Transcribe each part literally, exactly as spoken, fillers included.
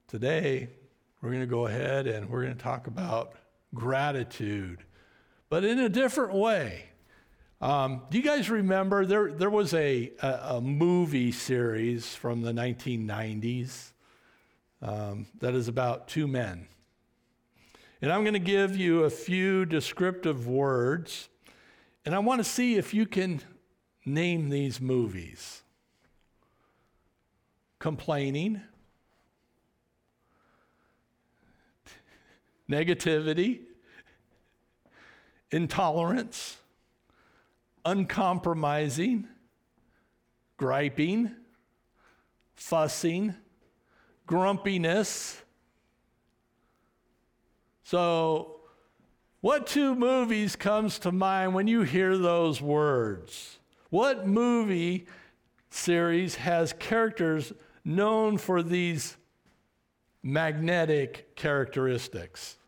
Today, we're going to go ahead and we're going to talk about gratitude, but in a different way. Um, do you guys remember there, there was a, a, a movie series from the nineteen nineties um, that is about two men? And I'm going to give you a few descriptive words, and I want to see if you can name these movies. Complaining, negativity, intolerance, uncompromising, griping, fussing, grumpiness. So, what two movies comes to mind when you hear those words? What movie series has characters known for these magnetic characteristics?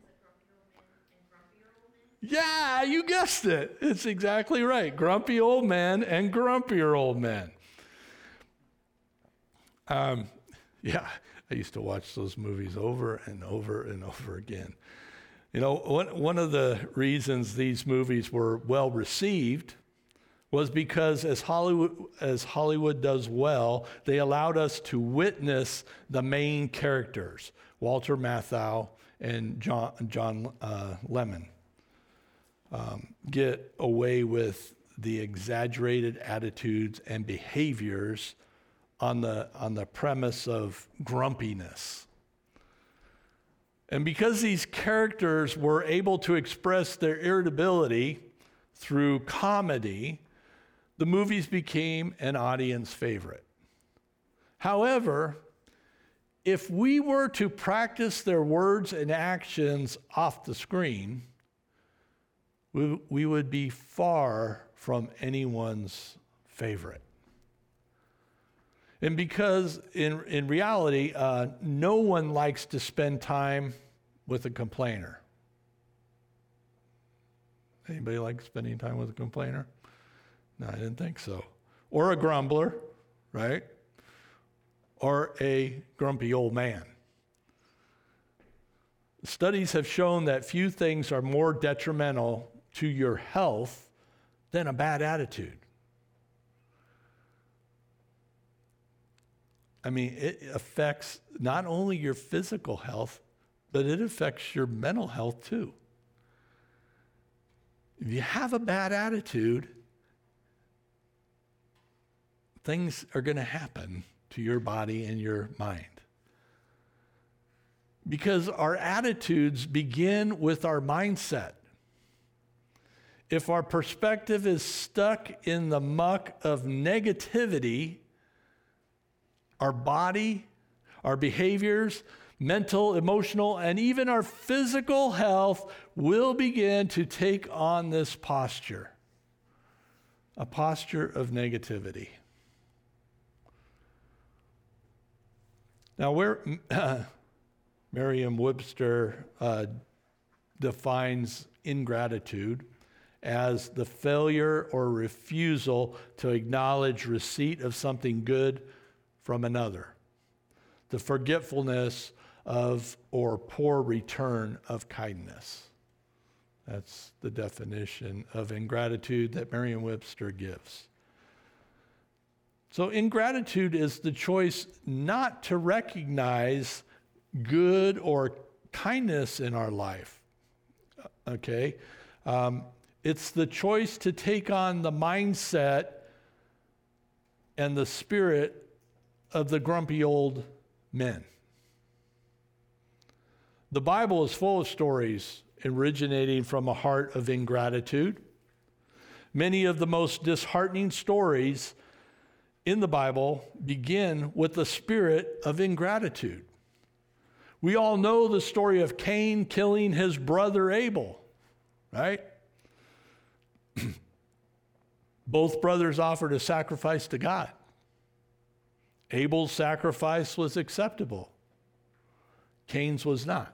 Yeah, you guessed it. It's exactly right. Grumpy old men and grumpier old men. Um, yeah, I used to watch those movies over and over and over again. You know, one, one of the reasons these movies were well received was because as Hollywood, as Hollywood does well, they allowed us to witness the main characters, Walter Matthau and John, John uh, Lemon, um, get away with the exaggerated attitudes and behaviors on the, on the premise of grumpiness. And because these characters were able to express their irritability through comedy, the movies became an audience favorite. However, if we were to practice their words and actions off the screen, we, we would be far from anyone's favorite. And because in, in reality, uh, no one likes to spend time with a complainer. Anybody like spending time with a complainer? No, I didn't think so. Or a grumbler, right? Or a grumpy old man. Studies have shown that few things are more detrimental to your health than a bad attitude. I mean, it affects not only your physical health, but it affects your mental health too. If you have a bad attitude, things are going to happen to your body and your mind. Because our attitudes begin with our mindset. If our perspective is stuck in the muck of negativity, our body, our behaviors, mental, emotional, and even our physical health will begin to take on this posture, a posture of negativity. Now, where uh, Merriam-Webster uh, defines ingratitude as the failure or refusal to acknowledge receipt of something good from another, the forgetfulness of or poor return of kindness. That's the definition of ingratitude that Merriam-Webster gives. So ingratitude is the choice not to recognize good or kindness in our life, okay? Um, it's the choice to take on the mindset and the spirit of the grumpy old men. The Bible is full of stories originating from a heart of ingratitude. Many of the most disheartening stories in the Bible begin with the spirit of ingratitude. We all know the story of Cain killing his brother Abel, right? Both brothers offered a sacrifice to God. Abel's sacrifice was acceptable. Cain's was not.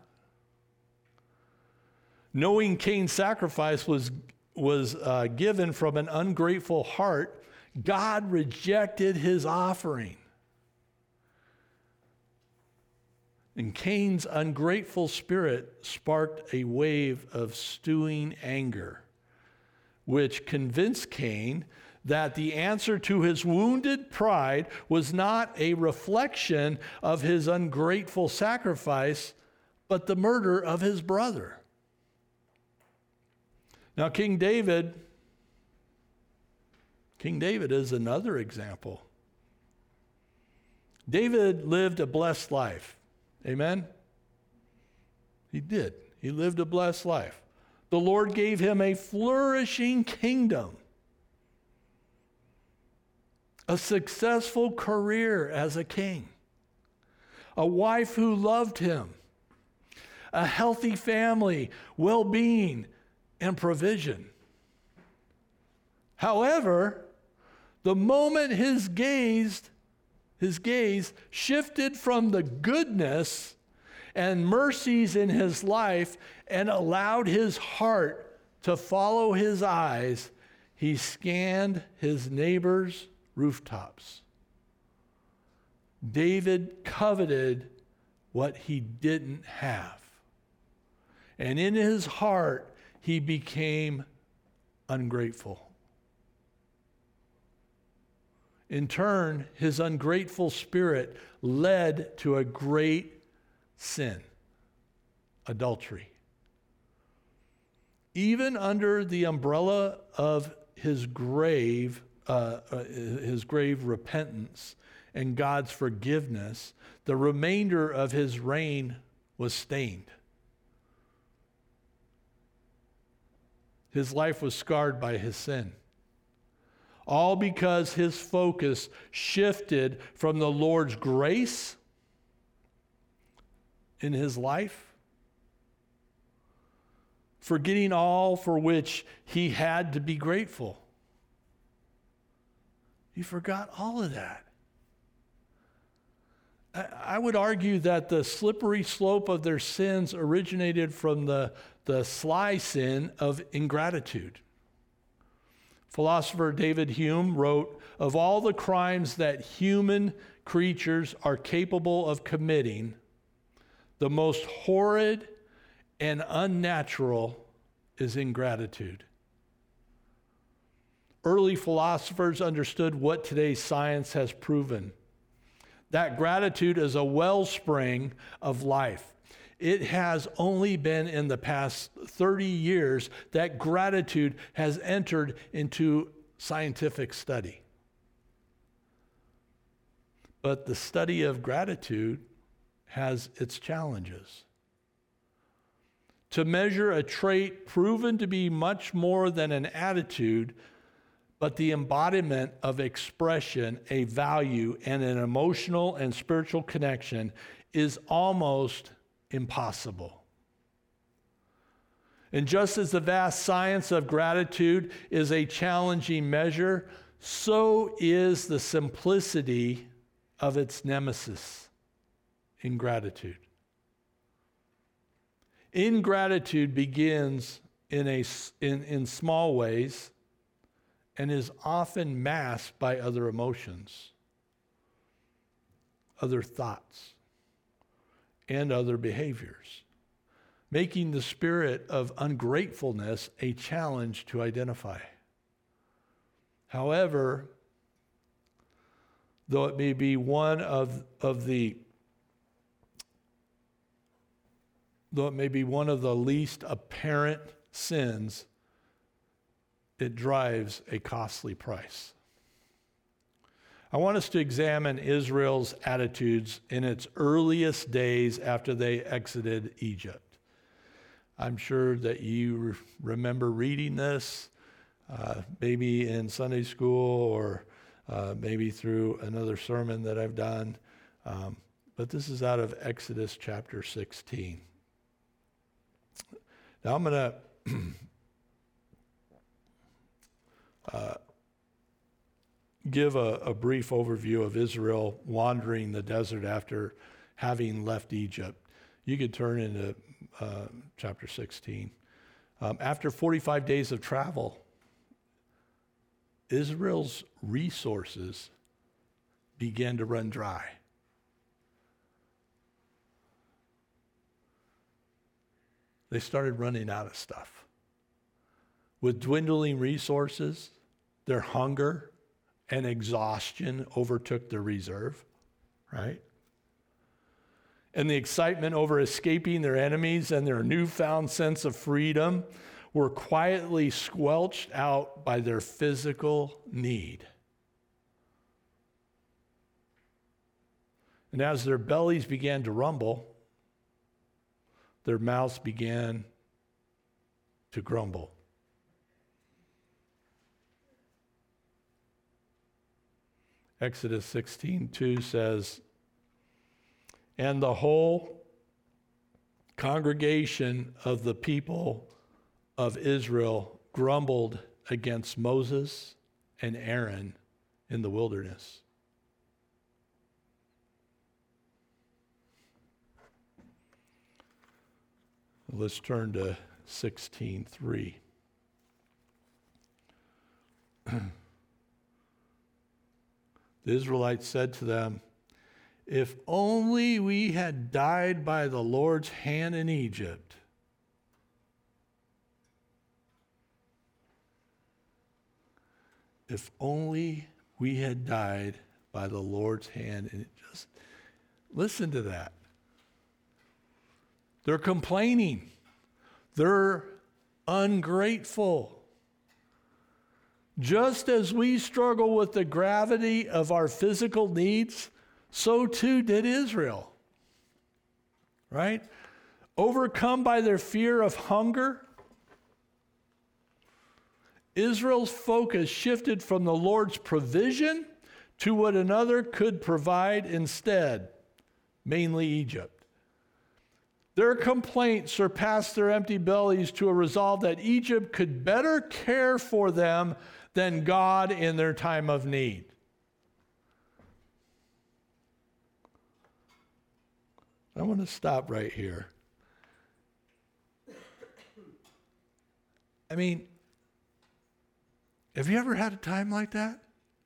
Knowing Cain's sacrifice was, was uh, given from an ungrateful heart, God rejected his offering. And Cain's ungrateful spirit sparked a wave of stewing anger, which convinced Cain that the answer to his wounded pride was not a reflection of his ungrateful sacrifice, but the murder of his brother. Now, King David, King David is another example. David lived a blessed life. Amen? He did. He lived a blessed life. The Lord gave him a flourishing kingdom, a successful career as a king, a wife who loved him, a healthy family, well-being, and provision. However, the moment his gaze, his gaze shifted from the goodness and mercies in his life and allowed his heart to follow his eyes, he scanned his neighbor's rooftops. David coveted what he didn't have. And in his heart, he became ungrateful. In turn, his ungrateful spirit led to a great sin, adultery. Even under the umbrella of his grave, uh, uh, his grave repentance and God's forgiveness, the remainder of his reign was stained. His life was scarred by his sin. All because his focus shifted from the Lord's grace in his life, forgetting all for which he had to be grateful. He forgot all of that. I would argue that the slippery slope of their sins originated from the, the sly sin of ingratitude. Philosopher David Hume wrote, "Of all the crimes that human creatures are capable of committing, the most horrid and unnatural is ingratitude." Early philosophers understood what today's science has proven, that gratitude is a wellspring of life. It has only been in the past thirty years that gratitude has entered into scientific study. But the study of gratitude has its challenges. To measure a trait proven to be much more than an attitude, but the embodiment of expression, a value, and an emotional and spiritual connection is almost impossible. And just as the vast science of gratitude is a challenging measure, so is the simplicity of its nemesis, ingratitude. Ingratitude begins in, a, in, in small ways and is often masked by other emotions, other thoughts, and other behaviors, making the spirit of ungratefulness a challenge to identify. However, though it may be one of, of the though it may be one of the least apparent sins, it drives a costly price. I want us to examine Israel's attitudes in its earliest days after they exited Egypt. I'm sure that you re- remember reading this, uh, maybe in Sunday school or uh, maybe through another sermon that I've done. Um, but this is out of Exodus chapter sixteen. Now I'm going to uh, give a, a brief overview of Israel wandering the desert after having left Egypt. You could turn into uh, chapter sixteen. Um, after forty-five days of travel, Israel's resources began to run dry. they started running out of stuff. With dwindling resources, their hunger and exhaustion overtook their reserve, right? And the excitement over escaping their enemies and their newfound sense of freedom were quietly squelched out by their physical need. And as their bellies began to rumble, their mouths began to grumble. Exodus sixteen two says, and the whole congregation of the people of Israel grumbled against Moses and Aaron in the wilderness. Let's turn to sixteen three. The Israelites said to them, if only we had died by the Lord's hand in Egypt. If only we had died by the Lord's hand. And it just listen to that. They're complaining. They're ungrateful. Just as we struggle with the gravity of our physical needs, so too did Israel. Right? Overcome by their fear of hunger, Israel's focus shifted from the Lord's provision to what another could provide instead, mainly Egypt. Their complaint surpassed their empty bellies to a resolve that Egypt could better care for them than God in their time of need. I want to stop right here. I mean, have you ever had a time like that?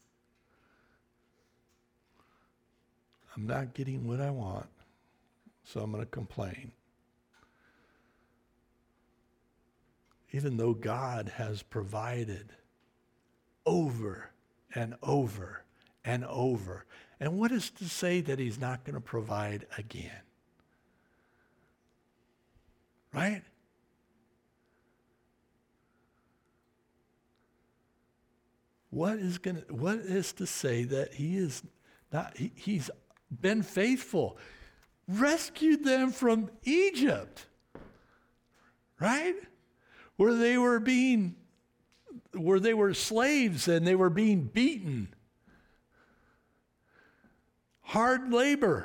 I'm not getting what I want, so I'm going to complain. Even though God has provided over and over and over. And what is to say that he's not going to provide again? Right? What is going to, what is to say that he is not, he, he's been faithful, rescued them from Egypt, right? Where they were being, where they were slaves and they were being beaten. Hard labor.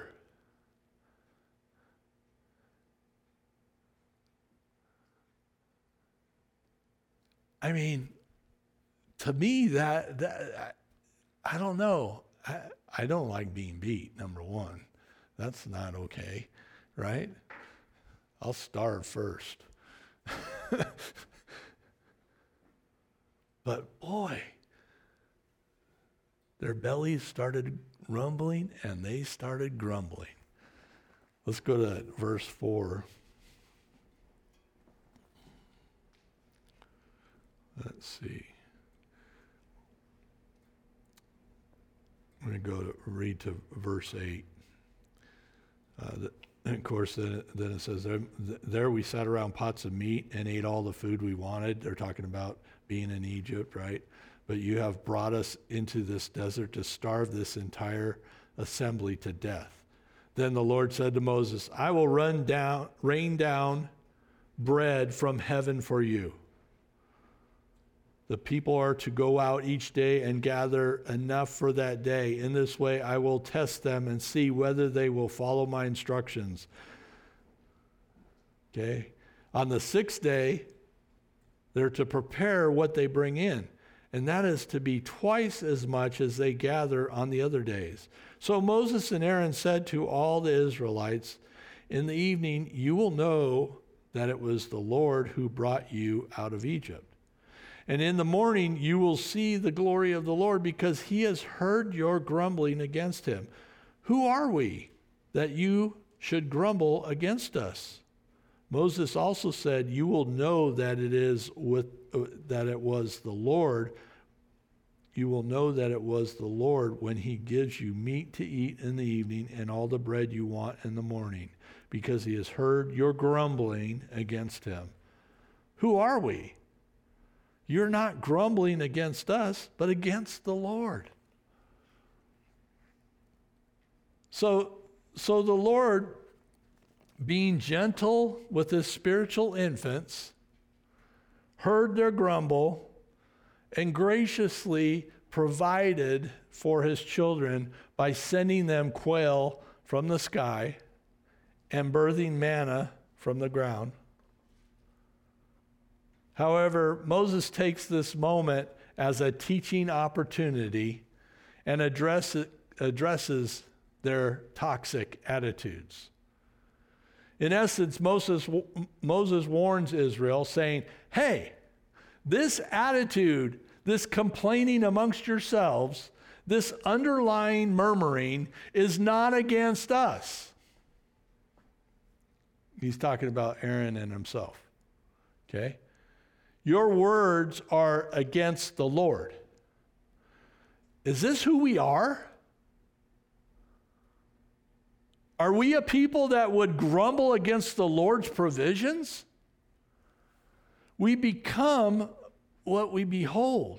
I mean, to me, that, that I, I don't know. I, I don't like being beat, number one. That's not okay, right? I'll starve first. But boy, their bellies started rumbling and they started grumbling. Let's go to verse four. Let's see. I'm going to go to read to verse eight. Uh, the, and of course, then it, then it says, there, there we sat around pots of meat and ate all the food we wanted. They're talking about being in Egypt, right? But you have brought us into this desert to starve this entire assembly to death. Then the Lord said to Moses, I will run down, rain down bread from heaven for you. The people are to go out each day and gather enough for that day. In this way, I will test them and see whether they will follow my instructions. Okay? On the sixth day, they're to prepare what they bring in, and that is to be twice as much as they gather on the other days. So Moses and Aaron said to all the Israelites, in the evening you will know that it was the Lord who brought you out of Egypt. And in the morning you will see the glory of the Lord, because he has heard your grumbling against him. Who are we that you should grumble against us? Moses also said, you will know that it is with uh, that it was the Lord. You will know that it was the Lord when he gives you meat to eat in the evening and all the bread you want in the morning, because he has heard your grumbling against him. Who are we? You're not grumbling against us, but against the Lord. So, so the Lord, being gentle with his spiritual infants, heard their grumble and graciously provided for his children by sending them quail from the sky and birthing manna from the ground. However, Moses takes this moment as a teaching opportunity and address, addresses their toxic attitudes. In essence, Moses, Moses warns Israel, saying, hey, this attitude, this complaining amongst yourselves, this underlying murmuring is not against us. He's talking about Aaron and himself. Okay? Your words are against the Lord. Is this who we are? Are we a people that would grumble against the Lord's provisions? We become what we behold.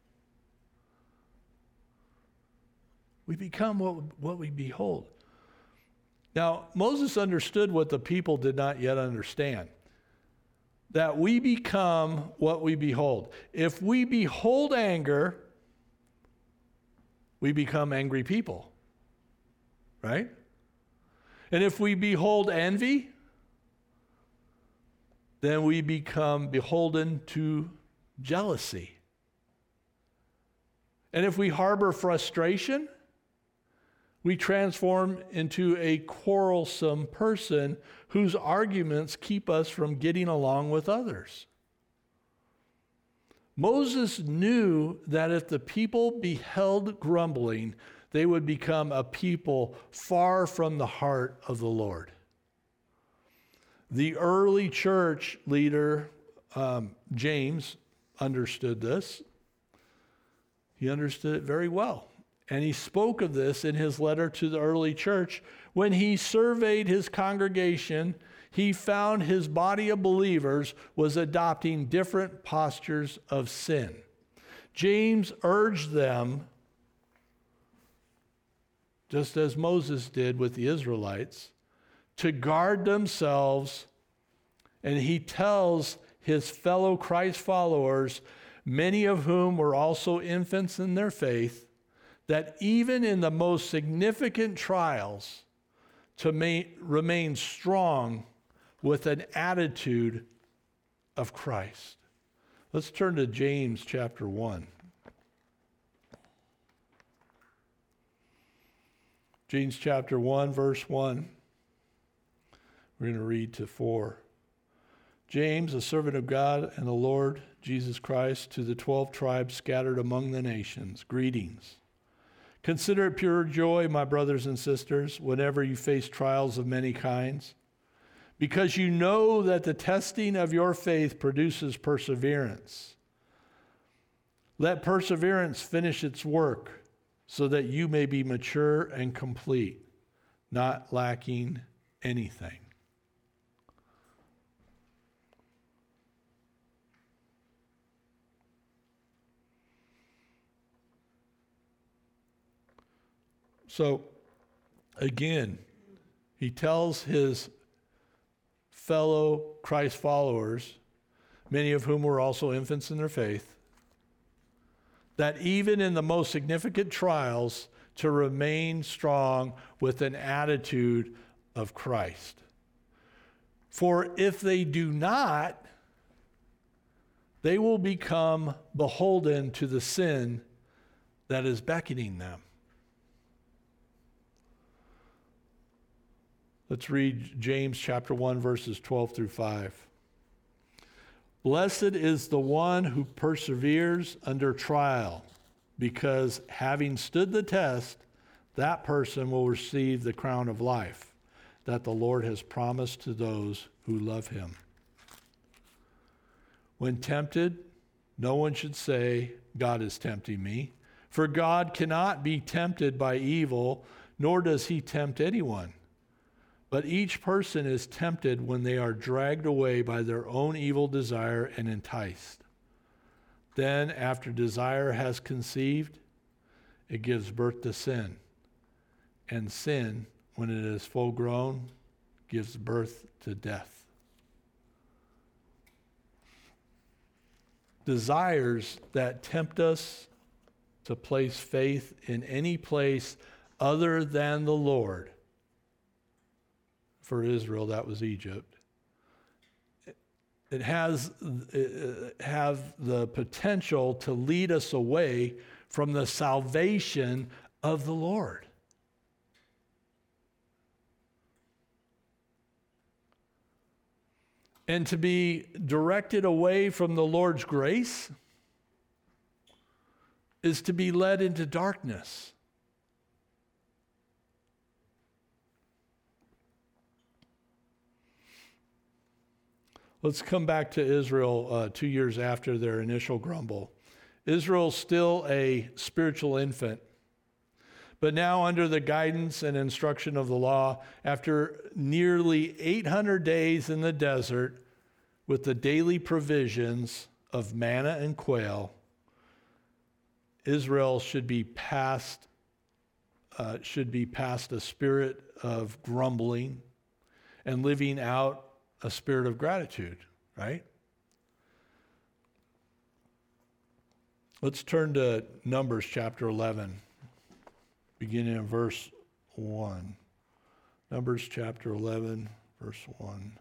We become what, what we behold. Now, Moses understood what the people did not yet understand. That we become what we behold. If we behold anger, we become angry people. Right? And if we behold envy, then we become beholden to jealousy. And if we harbor frustration, we transform into a quarrelsome person whose arguments keep us from getting along with others. Moses knew that if the people beheld grumbling, they would become a people far from the heart of the Lord. The early church leader, um, James, understood this. He understood it very well. And he spoke of this in his letter to the early church. When he surveyed his congregation, he found his body of believers was adopting different postures of sin. James urged them, just as Moses did with the Israelites, to guard themselves. And he tells his fellow Christ followers, many of whom were also infants in their faith, that even in the most significant trials, to ma- remain strong with an attitude of Christ. Let's turn to James chapter one. James chapter one, verse one. We're going to read to four. James, a servant of God and the Lord Jesus Christ, to the twelve tribes scattered among the nations, greetings. Consider it pure joy, my brothers and sisters, whenever you face trials of many kinds, because you know that the testing of your faith produces perseverance. Let perseverance finish its work, so that you may be mature and complete, not lacking anything. So, again, he tells his fellow Christ followers, many of whom were also infants in their faith, that even in the most significant trials, to remain strong with an attitude of Christ. For if they do not, they will become beholden to the sin that is beckoning them. Let's read James chapter one, verses twelve through five. Blessed is the one who perseveres under trial, because having stood the test, that person will receive the crown of life that the Lord has promised to those who love him. When tempted, no one should say, God is tempting me, for God cannot be tempted by evil, nor does he tempt anyone. But each person is tempted when they are dragged away by their own evil desire and enticed. Then, after desire has conceived, it gives birth to sin. And sin, when it is full grown, gives birth to death. Desires that tempt us to place faith in any place other than the Lord. For Israel, that was Egypt. It has it have the potential to lead us away from the salvation of the Lord. And to be directed away from the Lord's grace is to be led into darkness. Let's come back to Israel uh, two years after their initial grumble. Israel's still a spiritual infant, but now under the guidance and instruction of the law, after nearly eight hundred days in the desert with the daily provisions of manna and quail, Israel should be past, uh, should be past a spirit of grumbling and living out a spirit of gratitude, right? Let's turn to Numbers chapter eleven, beginning in verse one. Numbers chapter eleven, verse one.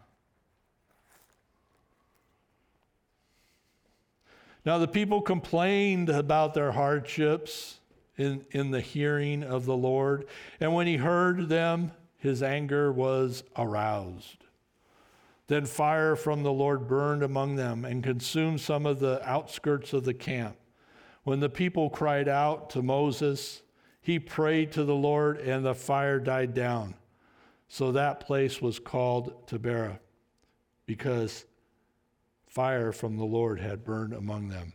Now the people complained about their hardships in, in the hearing of the Lord, and when he heard them, his anger was aroused. Then fire from the Lord burned among them and consumed some of the outskirts of the camp. When the people cried out to Moses, he prayed to the Lord, and the fire died down. So that place was called Taberah, because fire from the Lord had burned among them.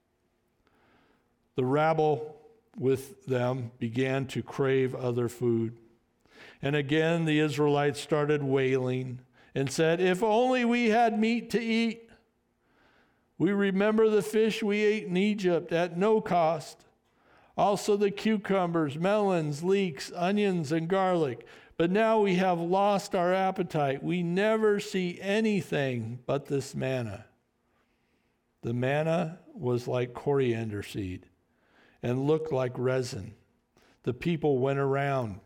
The rabble with them began to crave other food. And again the Israelites started wailing and said, "If only we had meat to eat. We remember the fish we ate in Egypt at no cost. Also the cucumbers, melons, leeks, onions, and garlic. But now we have lost our appetite. We never see anything but this manna." The manna was like coriander seed and looked like resin. The people went around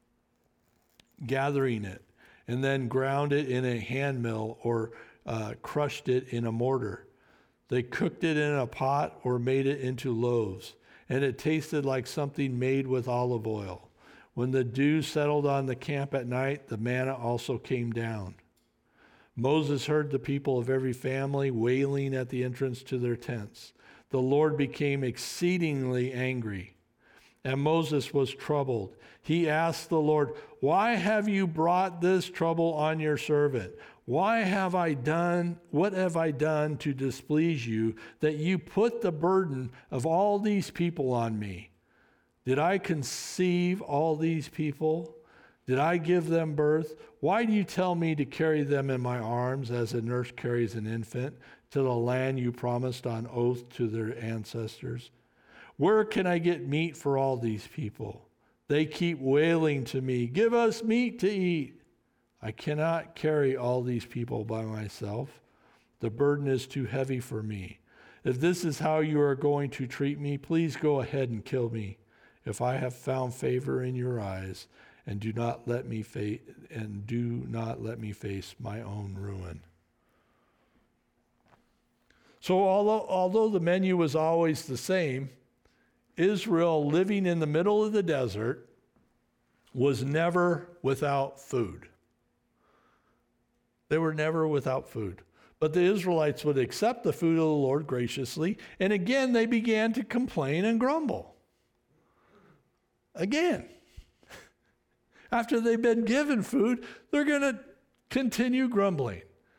gathering it, and then ground it in a hand mill or uh, crushed it in a mortar. They cooked it in a pot or made it into loaves, and it tasted like something made with olive oil. When the dew settled on the camp at night, the manna also came down. Moses heard the people of every family wailing at the entrance to their tents. The Lord became exceedingly angry, and Moses was troubled. He asked the Lord, "Why have you brought this trouble on your servant? Why have I done, what have I done to displease you, that you put the burden of all these people on me? Did I conceive all these people? Did I give them birth? Why do you tell me to carry them in my arms as a nurse carries an infant to the land you promised on oath to their ancestors? Where can I get meat for all these people? They keep wailing to me, 'Give us meat to eat.' I cannot carry all these people by myself. The burden is too heavy for me. If this is how you are going to treat me, please go ahead and kill me, if I have found favor in your eyes, and do not let me fa- and do not let me face my own ruin." So although, although the menu was always the same, Israel, living in the middle of the desert, was never without food. They were never without food. But the Israelites would accept the food of the Lord graciously, and again they began to complain and grumble. Again. After they've been given food, they're going to continue grumbling.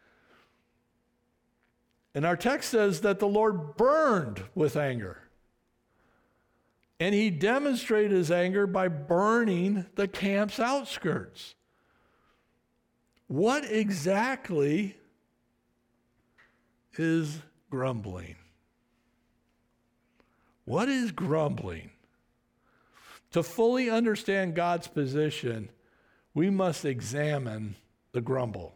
And our text says that the Lord burned with anger. And he demonstrated his anger by burning the camp's outskirts. What exactly is grumbling? What is grumbling? To fully understand God's position, we must examine the grumble.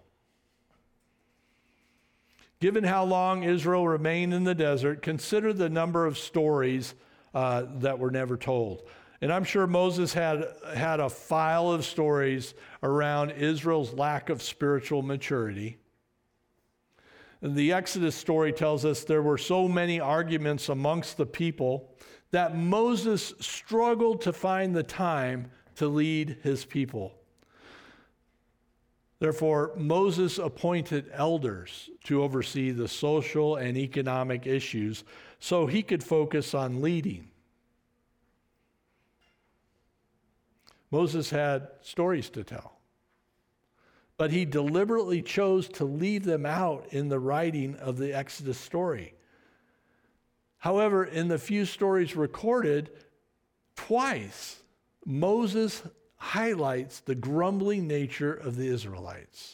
Given how long Israel remained in the desert, consider the number of stories uh, that were never told. And I'm sure Moses had, had a file of stories around Israel's lack of spiritual maturity. And the Exodus story tells us there were so many arguments amongst the people that Moses struggled to find the time to lead his people. Therefore, Moses appointed elders to oversee the social and economic issues so he could focus on leading. Moses had stories to tell, but he deliberately chose to leave them out in the writing of the Exodus story. However, in the few stories recorded, twice Moses highlights the grumbling nature of the Israelites.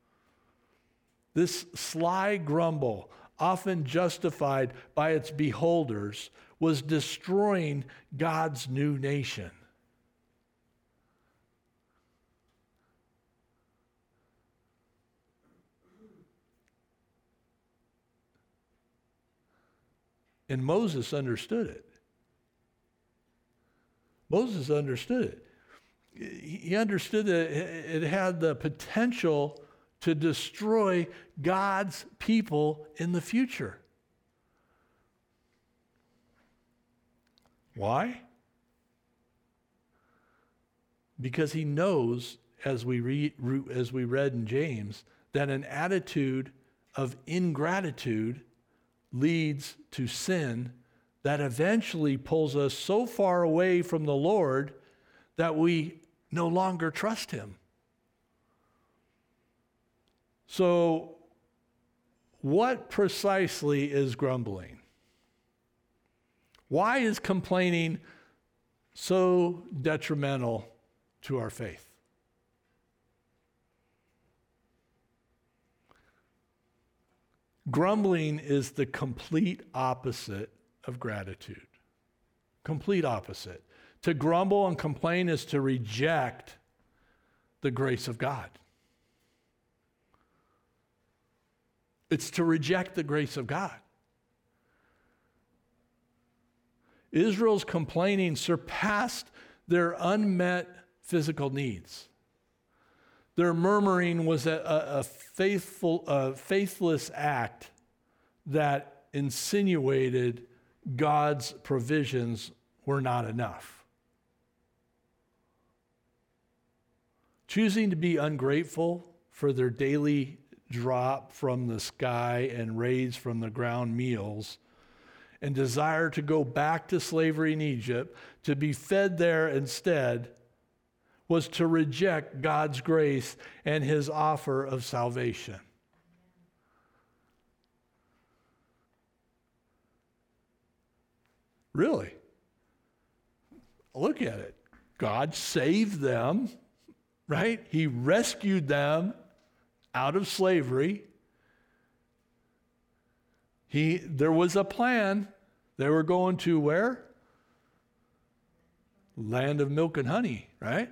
This sly grumble, often justified by its beholders, was destroying God's new nation. And Moses understood it. Moses understood it. He understood that it had the potential to destroy God's people in the future. Why? Because he knows, as we read, as we read in James, that an attitude of ingratitude leads to sin that eventually pulls us so far away from the Lord that we no longer trust him. So, what precisely is grumbling? Why is complaining so detrimental to our faith? Grumbling is the complete opposite of gratitude. Complete opposite. To grumble and complain is to reject the grace of God. It's to reject the grace of God. Israel's complaining surpassed their unmet physical needs. Their murmuring was a, a, a faithful, a faithless act that insinuated God's provisions were not enough. Choosing to be ungrateful for their daily drop from the sky and raise from the ground meals, and desire to go back to slavery in Egypt, to be fed there instead, was to reject God's grace and his offer of salvation. Really? Look at it. God saved them, right? He rescued them out of slavery. He, there was a plan. They were going to where? Land of milk and honey, right?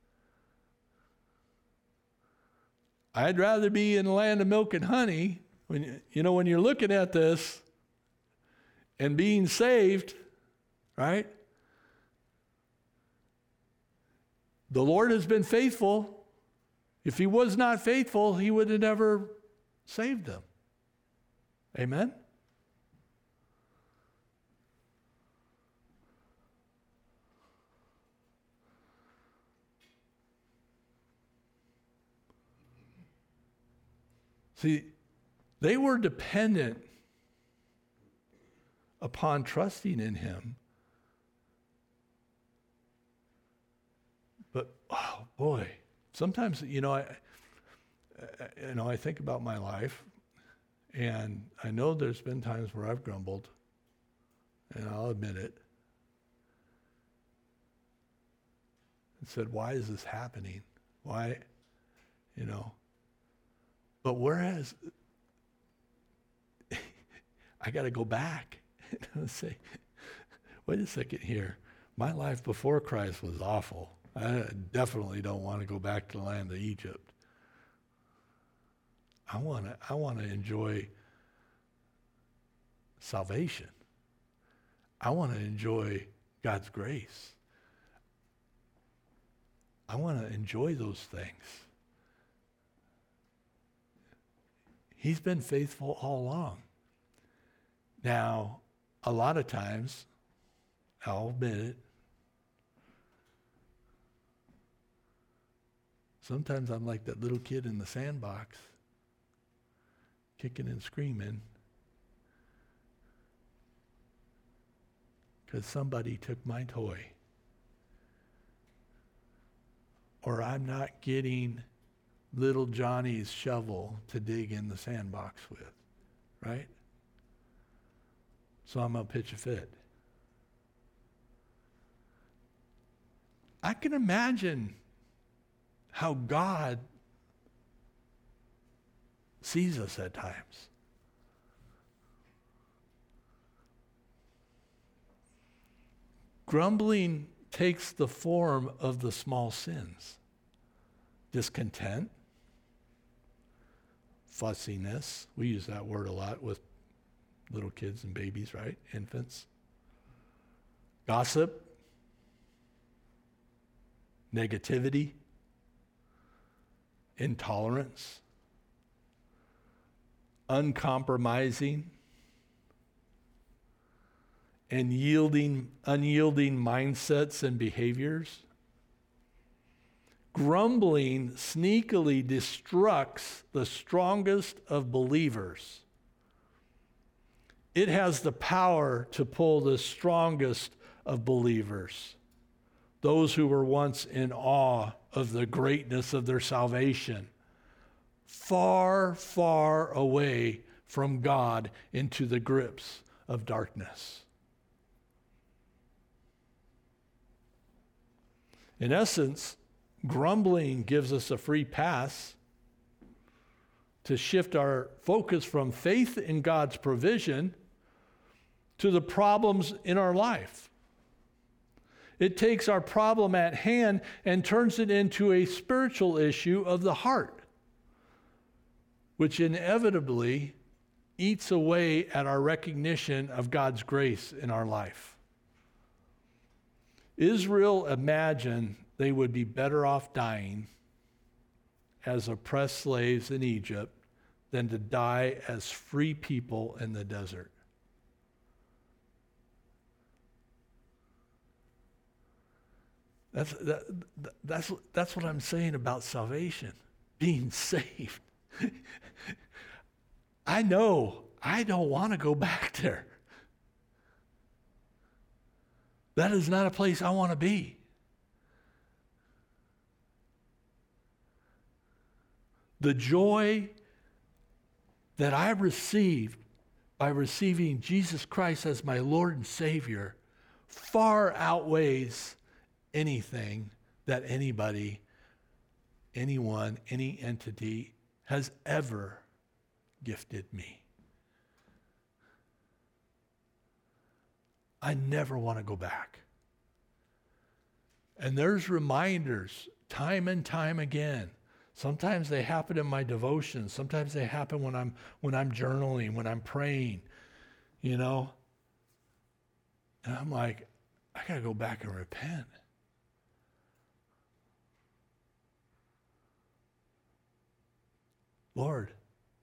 I'd rather be in the land of milk and honey. When you know, when you're looking at this and being saved, right? The Lord has been faithful. If he was not faithful, he would have never saved them. Amen? See, they were dependent upon trusting in him. But, oh boy, sometimes, you know, I, I, you know, I think about my life, and I know there's been times where I've grumbled, and I'll admit it, and said, why is this happening? Why, you know? But whereas, I got to go back and say, wait a second here. My life before Christ was awful. I definitely don't want to go back to the land of Egypt. I want to I want to enjoy salvation. I want to enjoy God's grace. I want to enjoy those things. He's been faithful all along. Now, a lot of times, I'll admit it, sometimes I'm like that little kid in the sandbox, kicking and screaming, because somebody took my toy. Or I'm not getting little Johnny's shovel to dig in the sandbox with, right? So I'm going to pitch a fit. I can imagine how God sees us at times. Grumbling takes the form of the small sins. Discontent, fussiness. We use that word a lot with little kids and babies, right? Infants. Gossip. Negativity. Intolerance. Uncompromising. And yielding, unyielding mindsets and behaviors. Grumbling sneakily destructs the strongest of believers. It has the power to pull the strongest of believers, those who were once in awe of the greatness of their salvation, far, far away from God into the grips of darkness. In essence, grumbling gives us a free pass to shift our focus from faith in God's provision to the problems in our life. It takes our problem at hand and turns it into a spiritual issue of the heart, which inevitably eats away at our recognition of God's grace in our life. Israel imagined they would be better off dying as oppressed slaves in Egypt than to die as free people in the desert. That's, that, that's, that's what I'm saying about salvation, being saved. I know I don't want to go back there. That is not a place I want to be. The joy that I received by receiving Jesus Christ as my Lord and Savior far outweighs anything that anybody, anyone, any entity has ever gifted me. I never want to go back. And there's reminders time and time again. Sometimes they happen in my devotions. Sometimes they happen when I'm when I'm journaling, when I'm praying, you know. And I'm like, I got to go back and repent. Lord,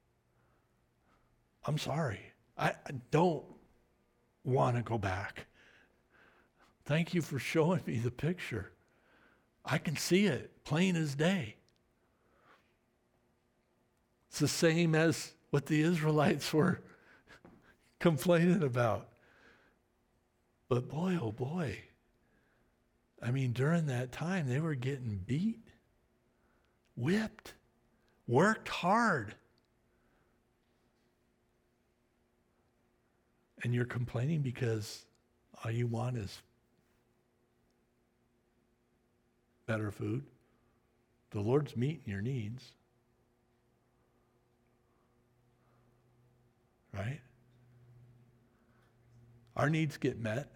I'm sorry. I, I don't want to go back. Thank you for showing me the picture. I can see it plain as day. It's the same as what the Israelites were complaining about. But boy, oh boy, I mean, during that time, they were getting beat. whipped, worked hard. And you're complaining because all you want is better food. The Lord's meeting your needs. Right? Our needs get met.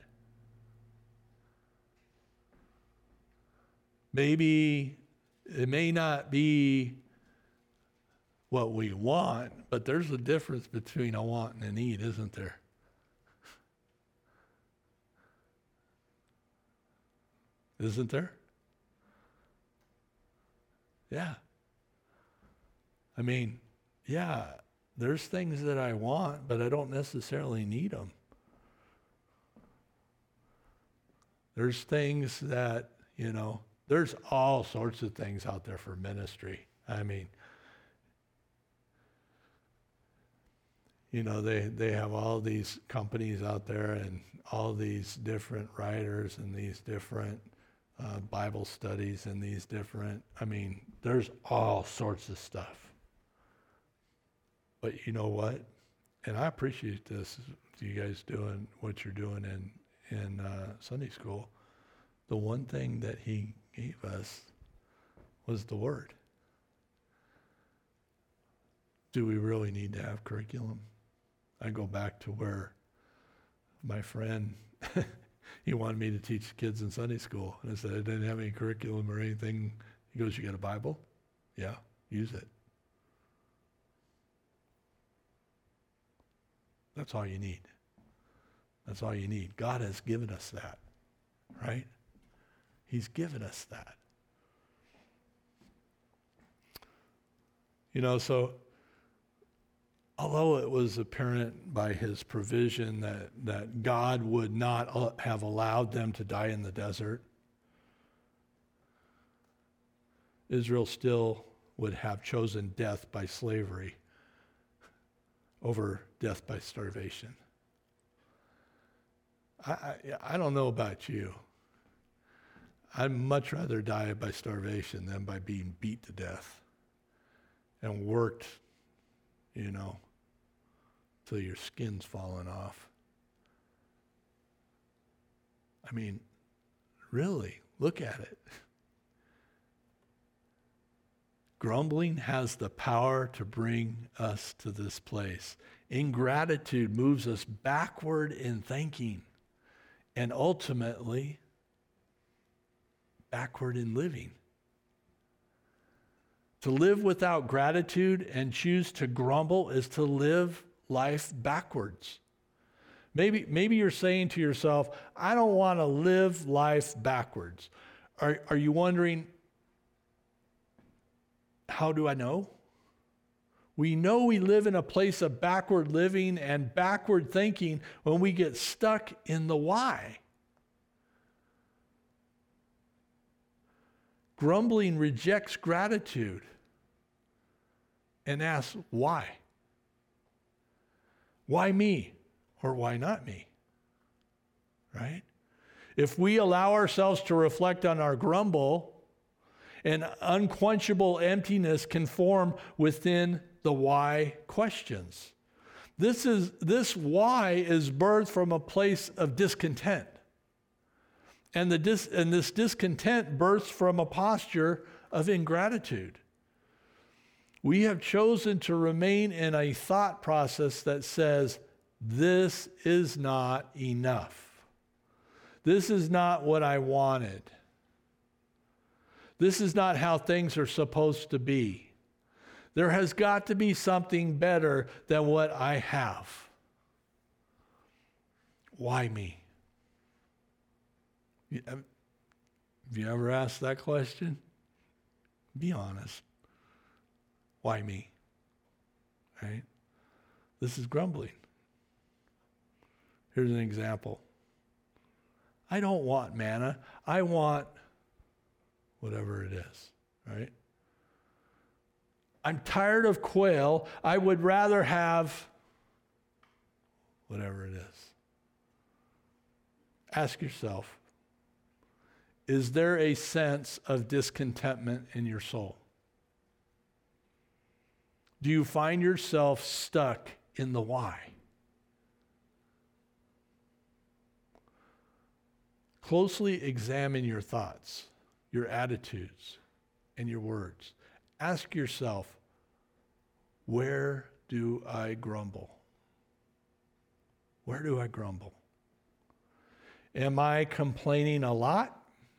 Maybe it may not be what we want, but there's a difference between a want and a need, isn't there? Isn't there? Yeah. I mean, yeah, there's things that I want, but I don't necessarily need them. There's things that, you know, there's all sorts of things out there for ministry. I mean, you know, they, they have all these companies out there and all these different writers and these different uh, Bible studies and these different, I mean, there's all sorts of stuff. But you know what? And I appreciate this, you guys doing what you're doing in, in uh, Sunday school. The one thing that he gave us was the Word. Do we really need to have curriculum? I go back to where my friend, he wanted me to teach kids in Sunday school. And I said, I didn't have any curriculum or anything. He goes, you got a Bible? Yeah, use it. That's all you need. That's all you need. God has given us that, right? He's given us that. You know, so although it was apparent by his provision that, that God would not have allowed them to die in the desert, Israel still would have chosen death by slavery over death by starvation. I, I, I don't know about you. I'd much rather die by starvation than by being beat to death and worked, you know, till your skin's falling off. I mean, really, look at it. Grumbling has the power to bring us to this place. Ingratitude moves us backward in thinking and ultimately backward in living. To live without gratitude and choose to grumble is to live life backwards. Maybe, maybe you're saying to yourself, I don't want to live life backwards. Are, are you wondering, how do I know? We know we live in a place of backward living and backward thinking when we get stuck in the why. Grumbling rejects gratitude and asks, why? Why me? Or why not me? Right? If we allow ourselves to reflect on our grumble, an unquenchable emptiness can form within the why questions. This is this why is birthed from a place of discontent. And, the dis, and this discontent bursts from a posture of ingratitude. We have chosen to remain in a thought process that says, this is not enough. This is not what I wanted. This is not how things are supposed to be. There has got to be something better than what I have. Why me? Have you ever asked that question? Be honest. Why me? Right? This is grumbling. Here's an example. I don't want manna. I want whatever it is, right? I'm tired of quail. I would rather have whatever it is. Ask yourself, is there a sense of discontentment in your soul? Do you find yourself stuck in the why? Closely examine your thoughts, your attitudes, and your words. Ask yourself, where do I grumble? Where do I grumble? Am I complaining a lot?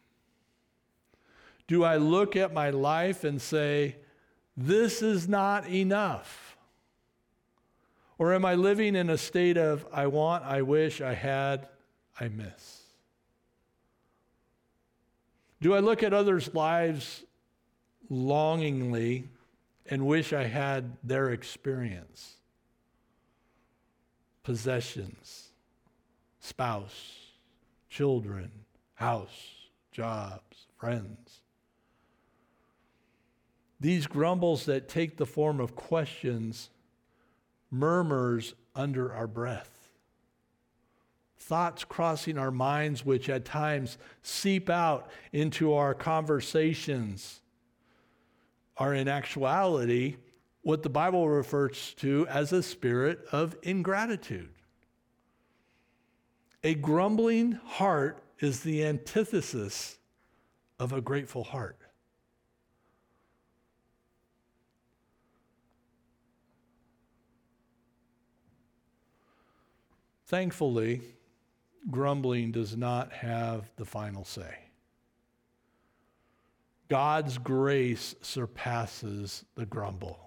Do I look at my life and say, this is not enough? Or am I living in a state of, I want, I wish, I had, I miss? Do I look at others' lives longingly and wish I had their experience? Possessions, spouse, children, house, jobs, friends. These grumbles that take the form of questions, murmurs under our breath. Thoughts crossing our minds, which at times seep out into our conversations, are in actuality what the Bible refers to as a spirit of ingratitude. A grumbling heart is the antithesis of a grateful heart. Thankfully, grumbling does not have the final say. God's grace surpasses the grumble.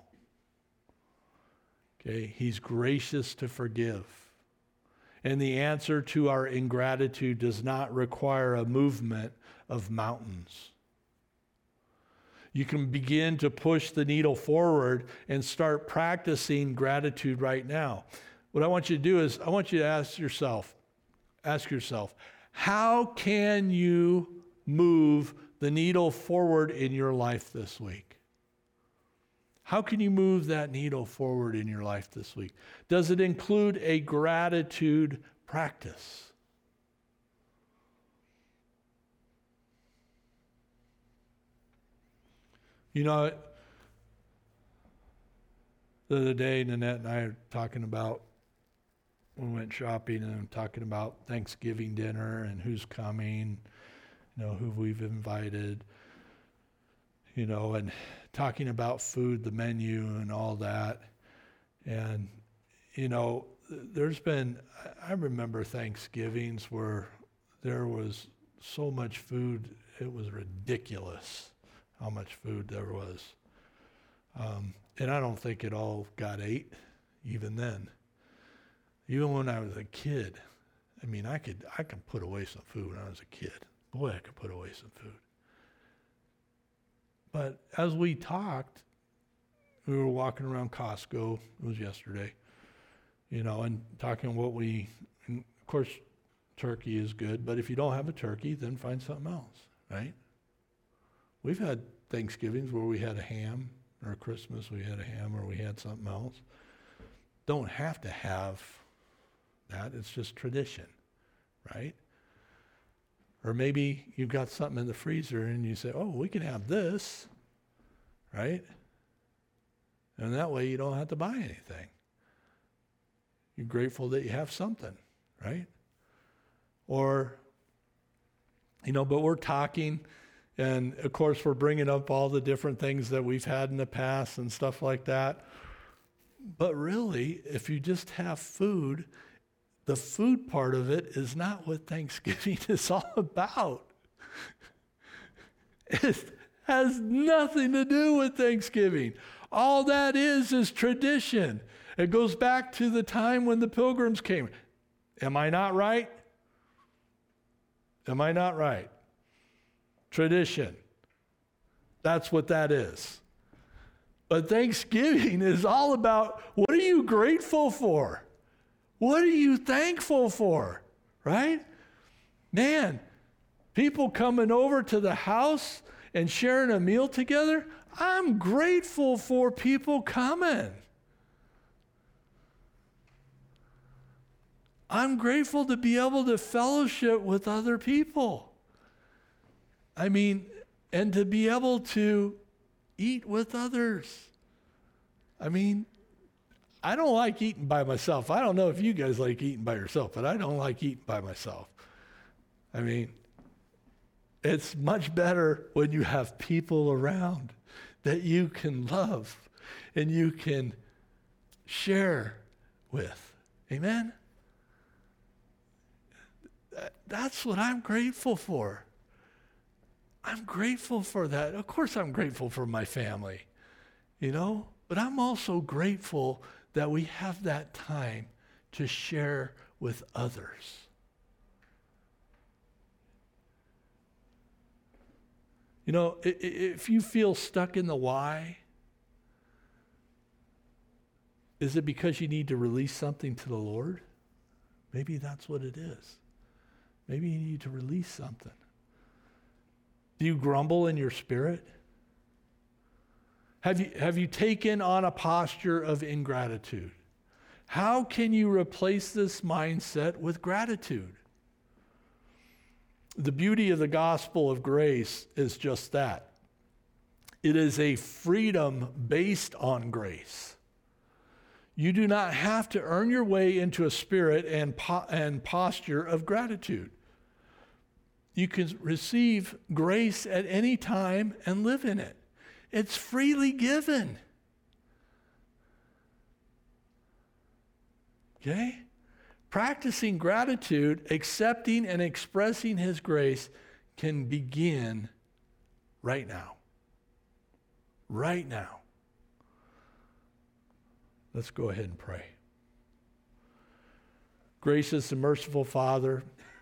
Okay, He's gracious to forgive. And the answer to our ingratitude does not require a movement of mountains. You can begin to push the needle forward and start practicing gratitude right now. What I want you to do is, I want you to ask yourself, ask yourself, how can you move the needle forward in your life this week? How can you move that needle forward in your life this week? Does it include a gratitude practice? You know, the other day, Nanette and I were talking about, we went shopping and talking about Thanksgiving dinner and who's coming, you know, who we've invited, you know, and talking about food, the menu and all that. And, you know, there's been, I remember Thanksgivings where there was so much food, it was ridiculous how much food there was. Um, and I don't think it all got ate, even then. Even when I was a kid, I mean, I could I could put away some food when I was a kid. Boy, I could put away some food. But as we talked, we were walking around Costco, it was yesterday, you know, and talking what we, and of course, turkey is good, but if you don't have a turkey, then find something else, right? We've had Thanksgivings where we had a ham, or Christmas we had a ham, or we had something else. Don't have to have that, it's just tradition, right? Or maybe you've got something in the freezer and you say, oh, we can have this, right? And that way you don't have to buy anything. You're grateful that you have something, right? Or, you know, but we're talking, and of course we're bringing up all the different things that we've had in the past and stuff like that. But really, if you just have food, the food part of it is not what Thanksgiving is all about. It has nothing to do with Thanksgiving. All that is is tradition. It goes back to the time when the Pilgrims came. Am I not right? Am I not right? Tradition. That's what that is. But Thanksgiving is all about, what are you grateful for? What are you thankful for? Right? Man, people coming over to the house and sharing a meal together, I'm grateful for people coming. I'm grateful to be able to fellowship with other people. I mean, and to be able to eat with others. I mean, I don't like eating by myself. I don't know if you guys like eating by yourself, but I don't like eating by myself. I mean, it's much better when you have people around that you can love and you can share with. Amen? That's what I'm grateful for. I'm grateful for that. Of course, I'm grateful for my family, you know, but I'm also grateful that we have that time to share with others. You know, if you feel stuck in the why, is it because you need to release something to the Lord? Maybe that's what it is. Maybe you need to release something. Do you grumble in your spirit? Have you, have you taken on a posture of ingratitude? How can you replace this mindset with gratitude? The beauty of the gospel of grace is just that. It is a freedom based on grace. You do not have to earn your way into a spirit and, po- and posture of gratitude. You can receive grace at any time and live in it. It's freely given. Okay? Practicing gratitude, accepting and expressing His grace can begin right now. Right now. Let's go ahead and pray. Gracious and merciful Father,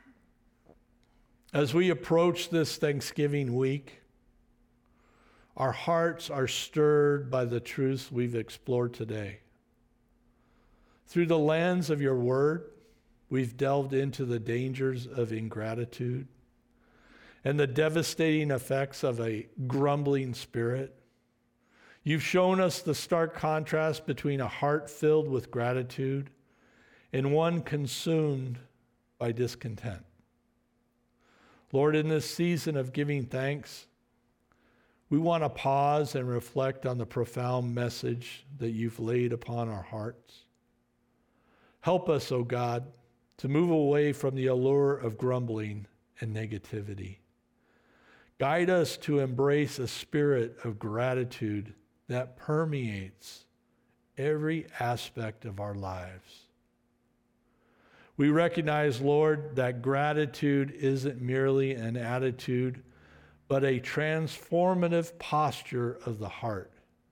as we approach this Thanksgiving week, our hearts are stirred by the truths we've explored today. Through the lens of your word, we've delved into the dangers of ingratitude and the devastating effects of a grumbling spirit. You've shown us the stark contrast between a heart filled with gratitude and one consumed by discontent. Lord, in this season of giving thanks, we want to pause and reflect on the profound message that you've laid upon our hearts. Help us, O God, to move away from the allure of grumbling and negativity. Guide us to embrace a spirit of gratitude that permeates every aspect of our lives. We recognize, Lord, that gratitude isn't merely an attitude, but a transformative posture of the heart.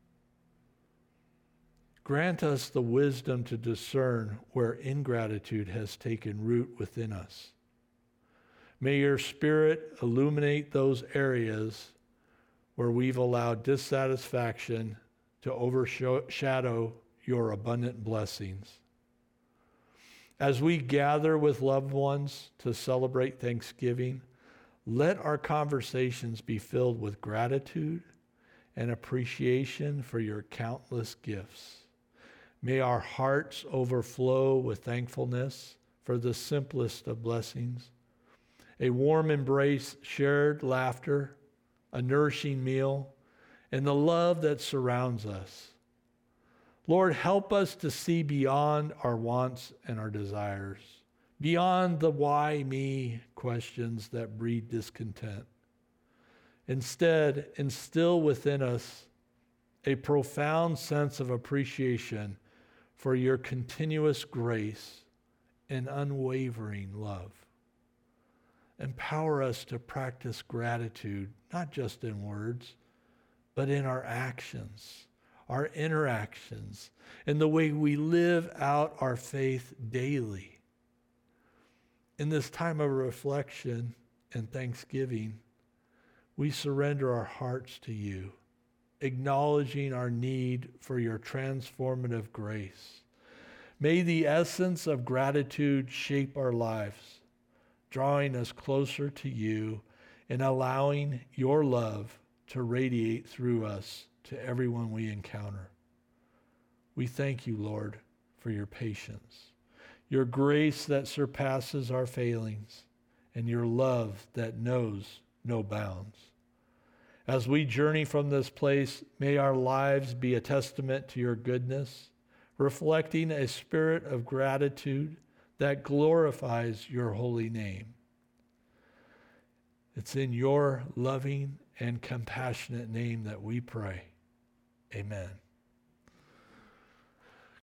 Grant us the wisdom to discern where ingratitude has taken root within us. May your Spirit illuminate those areas where we've allowed dissatisfaction to overshadow your abundant blessings. As we gather with loved ones to celebrate Thanksgiving, let our conversations be filled with gratitude and appreciation for your countless gifts. May our hearts overflow with thankfulness for the simplest of blessings, a warm embrace, shared laughter, a nourishing meal, and the love that surrounds us. Lord, help us to see beyond our wants and our desires, beyond the why me questions that breed discontent. Instead, instill within us a profound sense of appreciation for your continuous grace and unwavering love. Empower us to practice gratitude, not just in words, but in our actions, our interactions, and the way we live out our faith daily. In this time of reflection and thanksgiving, we surrender our hearts to you, acknowledging our need for your transformative grace. May the essence of gratitude shape our lives, drawing us closer to you and allowing your love to radiate through us to everyone we encounter. We thank you, Lord, for your patience, your grace that surpasses our failings, and your love that knows no bounds. As we journey from this place, may our lives be a testament to your goodness, reflecting a spirit of gratitude that glorifies your holy name. It's in your loving and compassionate name that we pray. Amen.